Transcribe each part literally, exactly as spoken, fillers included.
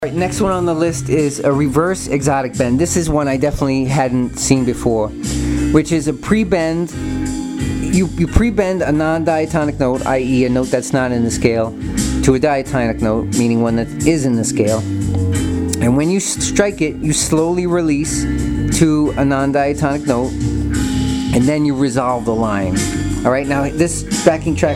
Alright, next one on the list is a reverse exotic bend. This is one I definitely hadn't seen before, which is a pre-bend. You, you pre-bend a non-diatonic note, that is a note that's not in the scale, to a diatonic note, meaning one that is in the scale. And when you strike it, you slowly release to a non-diatonic note, and then you resolve the line. Alright, now this backing track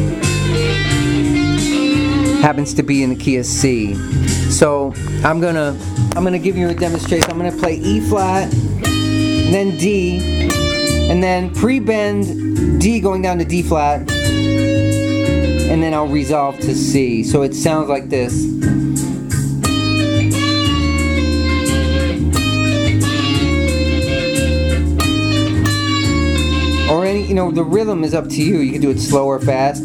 happens to be in the key of C. So I'm gonna I'm gonna give you a demonstration. I'm gonna play E flat, and then D, and then pre-bend D going down to D flat, and then I'll resolve to C. So it sounds like this. Or any, you know, the rhythm is up to you. You can do it slow or fast.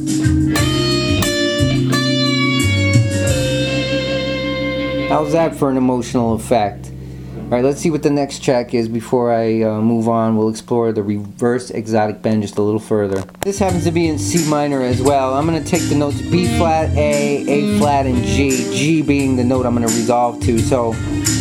How's that for an emotional effect? Alright, let's see what the next track is before I uh, move on. We'll explore the reverse exotic bend just a little further. This happens to be in C minor as well. I'm going to take the notes B flat, A, A flat, and G. G being the note I'm going to resolve to. So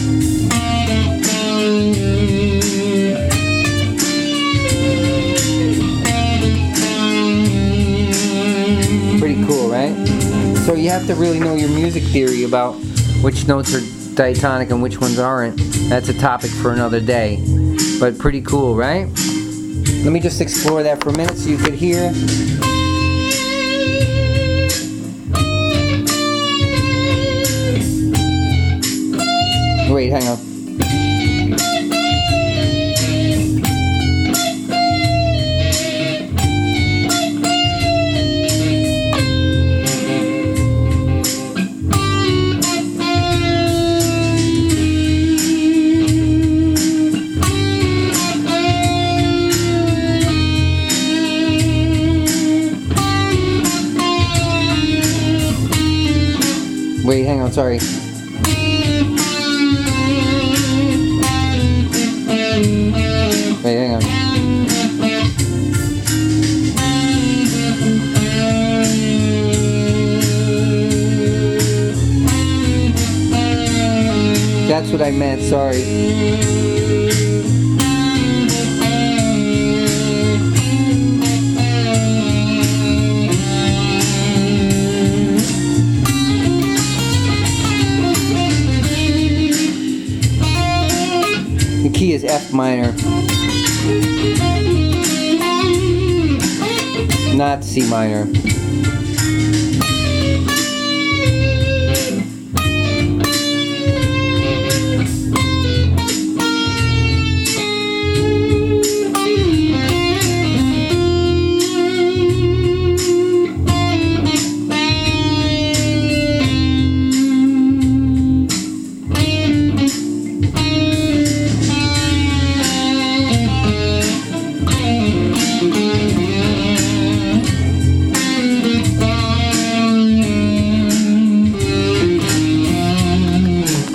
pretty cool, right? So you have to really know your music theory about which notes are diatonic and which ones aren't. That's a topic for another day. But pretty cool, right? Let me just explore that for a minute so you could hear. Wait, hang on. Wait, hang on, sorry. Wait, hang on. That's what I meant, sorry. The key is F minor, not C minor.